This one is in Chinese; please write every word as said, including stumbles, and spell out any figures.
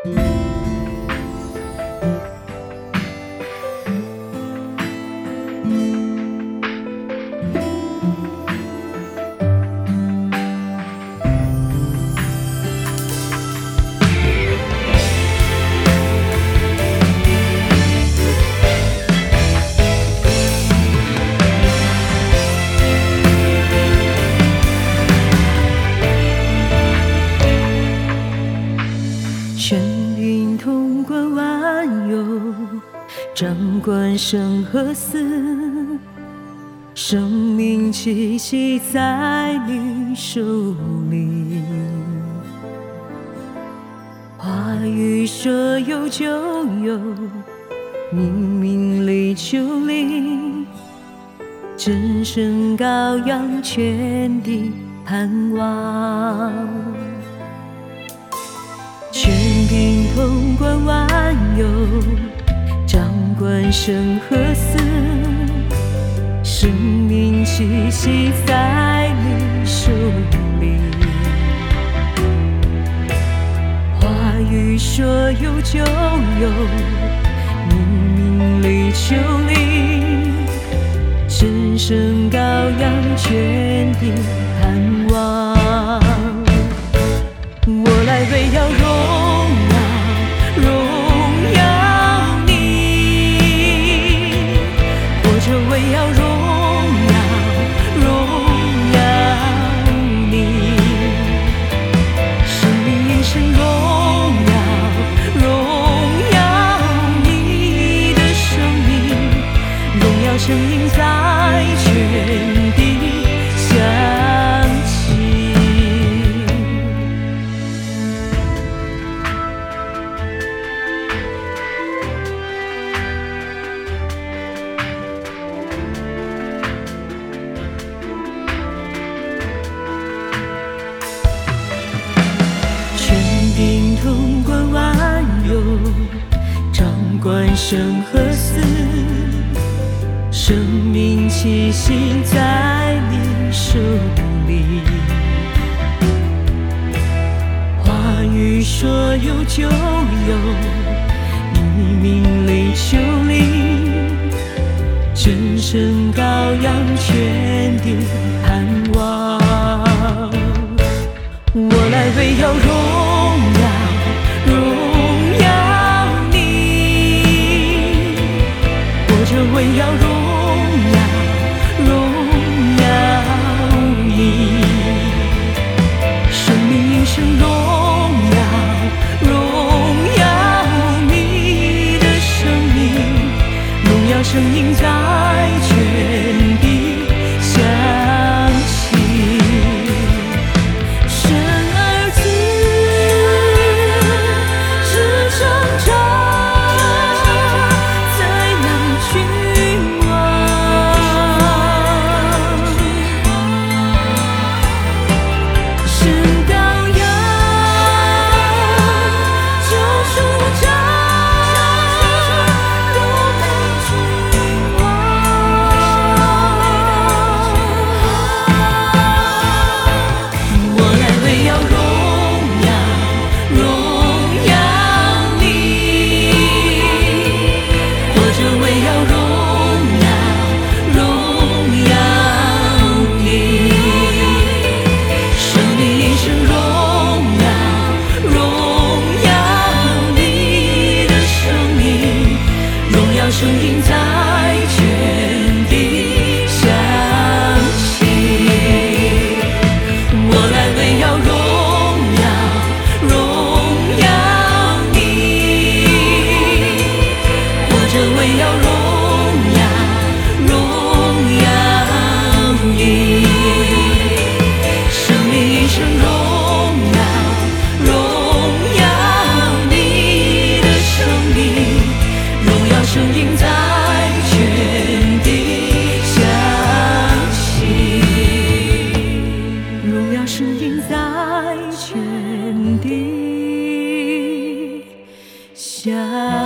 玄云通观万有，掌管生和死，生命气息在你手里。话语说有就有，你命里求灵，真神羔羊全地盼望。全凭通观万有，掌管生和死，生命气息在你手里。话语说有就有，你命里求灵，真神羔羊全地盼望。我来为要荣耀荣耀你，我就为要荣耀荣耀你，生命因神荣耀荣耀你的生命，荣耀声音在全地响起。通观万有，掌管生和死，生命气息在你手里。话语说有就有，你命里求灵，真神羔羊全地盼望。我来为要荣耀荣耀你，我就为要荣耀荣耀你，生命因神荣耀荣耀你的生命，荣耀声音在全地响起。声音在全地响起，我来为要荣耀荣耀你，我就为要荣耀荣耀你，生命因神荣耀荣耀你的生命，荣耀声音在全地响起，荣耀声音在全地响起。